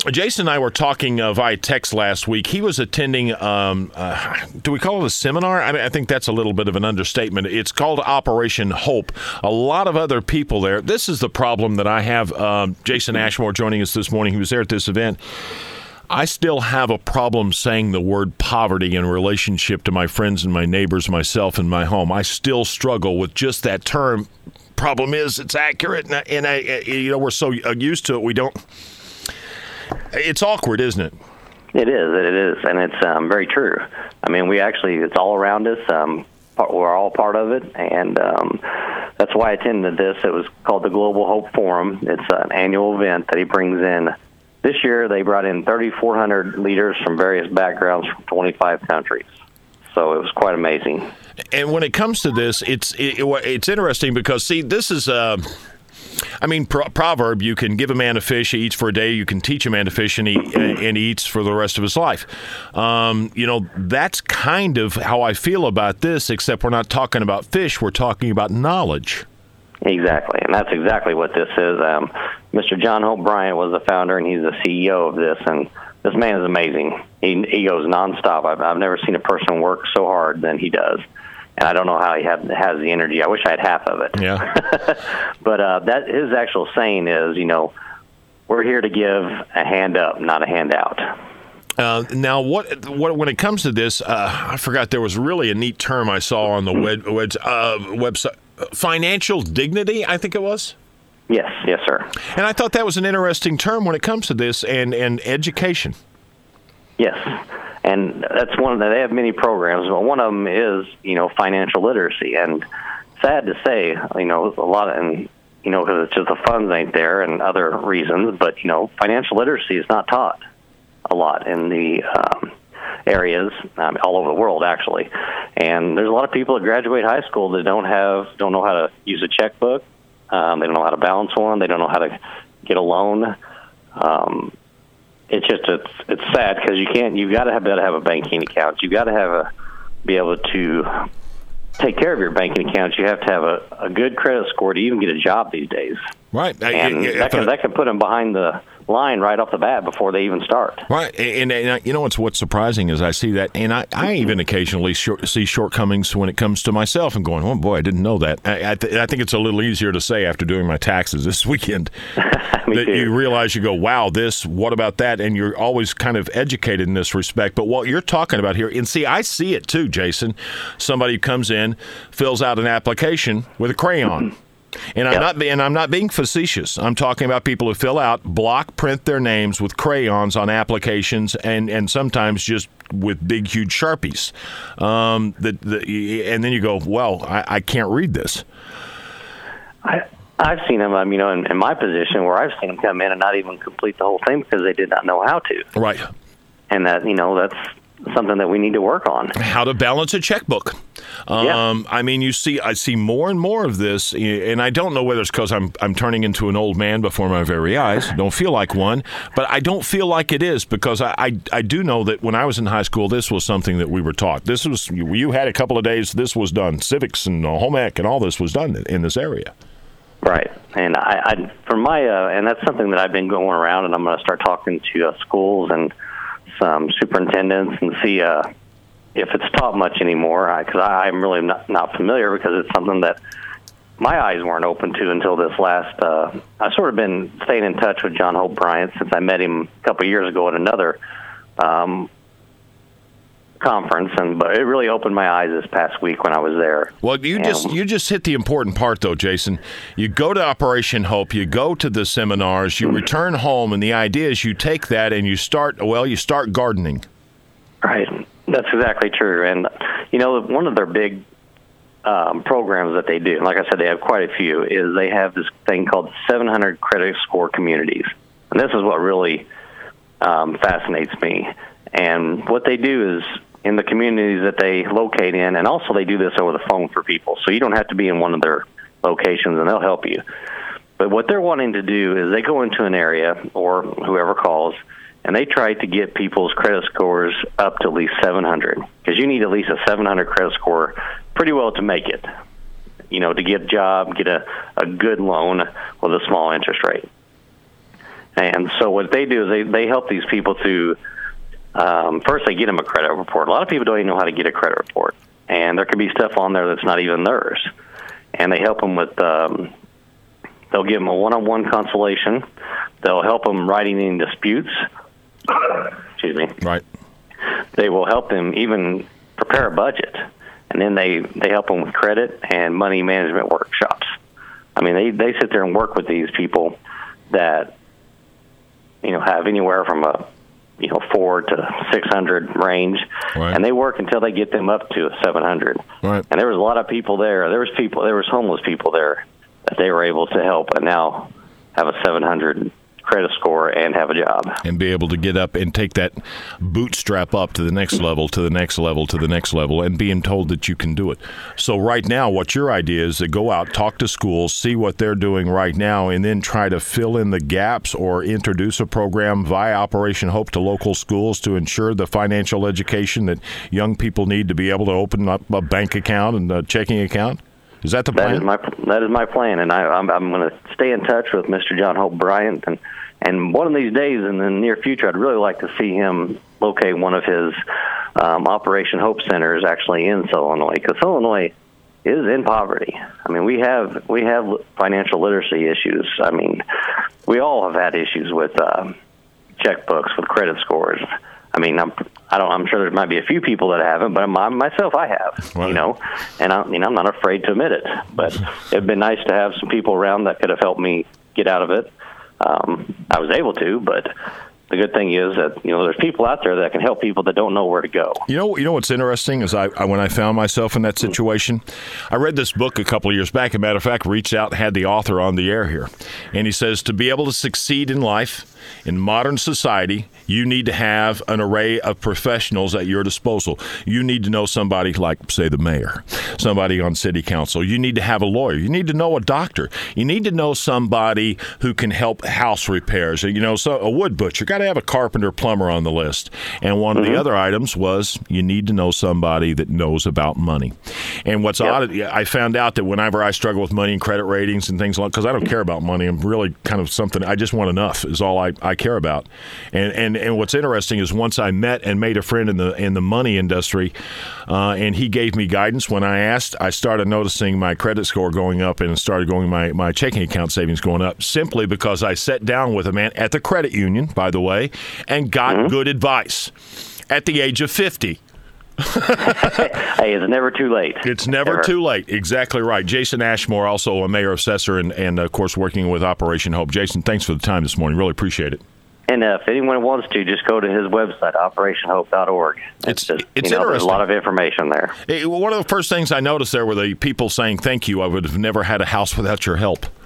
Jason and I were talking via text last week. He was attending, do we call it a seminar? I think that's a little bit of an understatement. It's called Operation Hope. A lot of other people there. This is the problem that I have. Jason Ashmore joining us this morning. He was there at this event. I still have a problem saying the word poverty in relationship to my friends and my neighbors, myself, and my home. I still struggle with just that term. Problem is, it's accurate, and we're so used to it, we don't. It's awkward, isn't it? It is, and it's very true. I mean, it's all around us. We're all part of it, and that's why I attended this. It was called the Global Hope Forum. It's an annual event that he brings in. This year, they brought in 3,400 leaders from various backgrounds from 25 countries. So it was quite amazing. And when it comes to this, it's interesting because, see, this is proverb, you can give a man a fish, he eats for a day. You can teach a man to fish, and he eats for the rest of his life. That's kind of how I feel about this, except we're not talking about fish. We're talking about knowledge. Exactly, and that's exactly what this is. Mr. John Hope Bryant was the founder, and he's the CEO of this, and this man is amazing. He goes nonstop. I've never seen a person work so hard than he does. And I don't know how he has the energy. I wish I had half of it. Yeah. But that his actual saying is, we're here to give a hand up, not a handout. Now, what when it comes to this, I forgot there was really a neat term I saw on the website. Financial dignity, I think it was. Yes, sir. And I thought that was an interesting term when it comes to this and education. Yes. And that's one of they have many programs, but one of them is, financial literacy. And sad to say, a lot of, because it's just the funds ain't there and other reasons, but, financial literacy is not taught a lot in the areas, all over the world, actually. And there's a lot of people that graduate high school that don't know how to use a checkbook. They don't know how to balance one. They don't know how to get a loan. It's sad because you've got to be able to have a banking account. You've got to be able to take care of your banking accounts. You have to have a good credit score to even get a job these days. Right. And that can put them behind the line right off the bat before they even start. Right. And what's surprising is I see that, and I even occasionally see shortcomings when it comes to myself and going, oh, boy, I didn't know that. I think it's a little easier to say after doing my taxes this weekend. that you realize, you go, wow, what about that? And you're always kind of educated in this respect. But what you're talking about here, and see, I see it too, Jason. Somebody comes in, fills out an application with a crayon. And I'm not being facetious. I'm talking about people who fill out, print their names with crayons on applications, and sometimes just with big, huge Sharpies. And then you go, well, I can't read this. I've seen them, in my position where I've seen them come in and not even complete the whole thing because they did not know how to. Right. And that, that's something that we need to work on. How to balance a checkbook. I see more and more of this, and I don't know whether it's because I'm turning into an old man before my very eyes. Don't feel like one, but I don't feel like it is because I do know that when I was in high school, this was something that we were taught. This was, you had a couple of days, this was done. Civics and home ec and all this was done in this area. Right, and and that's something that I've been going around, and I'm going to start talking to schools and some superintendents and see if it's taught much anymore, because I'm really not familiar, because it's something that my eyes weren't open to until this last. I've sort of been staying in touch with John Hope Bryant since I met him a couple of years ago at another conference, but it really opened my eyes this past week when I was there. Well, you just hit the important part, though, Jason. You go to Operation Hope, you go to the seminars, you return home, and the idea is you take that and you start gardening. Right. That's exactly true. And, one of their big programs that they do, and like I said, they have quite a few, is they have this thing called 700 credit score communities. And this is what really fascinates me. And what they do is, in the communities that they locate in, and also they do this over the phone for people, so you don't have to be in one of their locations, and they'll help you. But what they're wanting to do is they go into an area, or whoever calls, and they try to get people's credit scores up to at least 700, because you need at least a 700 credit score pretty well to make it, to get a job, get a good loan with a small interest rate. And so what they do is they help these people to, first they get them a credit report. A lot of people don't even know how to get a credit report. And there could be stuff on there that's not even theirs. And they help them with, they'll give them a one-on-one consultation. They'll help them writing any disputes. Excuse me. Right. They will help them even prepare a budget. And then they help them with credit and money management workshops. I mean, they sit there and work with these people that, have anywhere from a, 4 to 600 range, right. And they work until they get them up to a 700. Right. And there was a lot of people there. There was homeless people there that they were able to help, and now have a 700 credit score and have a job. And be able to get up and take that bootstrap up to the next level, to the next level, to the next level, and being told that you can do it. So right now, what your idea is to go out, talk to schools, see what they're doing right now, and then try to fill in the gaps or introduce a program via Operation Hope to local schools to ensure the financial education that young people need to be able to open up a bank account and a checking account? Is that the plan? That is my plan, and I'm going to stay in touch with Mr. John Hope Bryant, and one of these days in the near future, I'd really like to see him locate one of his Operation Hope centers actually in Illinois, because Illinois is in poverty. I mean, we have financial literacy issues. I mean, we all have had issues with checkbooks, with credit scores. I mean, I'm sure there might be a few people that haven't, but myself, I have, right. And I'm not afraid to admit it. But it'd been nice to have some people around that could have helped me get out of it. I was able to, but the good thing is that there's people out there that can help people that don't know where to go. You know what's interesting is when I found myself in that situation, I read this book a couple of years back. As a matter of fact, reached out and had the author on the air here, and he says to be able to succeed in life in modern society, you need to have an array of professionals at your disposal. You need to know somebody like, say, the mayor, somebody on city council. You need to have a lawyer. You need to know a doctor. You need to know somebody who can help house repairs. So a wood butcher. Got to have a carpenter, plumber on the list. And one of the other items was you need to know somebody that knows about money. And what's odd, I found out that whenever I struggle with money and credit ratings and things like, because I don't care about money, I'm really kind of something, I just want enough is all I care about. And what's interesting is once I met and made a friend in the money industry, and he gave me guidance when I asked, I started noticing my credit score going up and started going my checking account savings going up simply because I sat down with a man at the credit union, by the way, and got good advice at the age of 50. Hey, it's never too late. It's never too late. Exactly right. Jason Ashmore, also a mayor of Cesar and of course, working with Operation Hope. Jason, thanks for the time this morning. Really appreciate it. And if anyone wants to, just go to his website, operationhope.org. It's interesting. There's a lot of information there. One of the first things I noticed there were the people saying thank you. I would have never had a house without your help.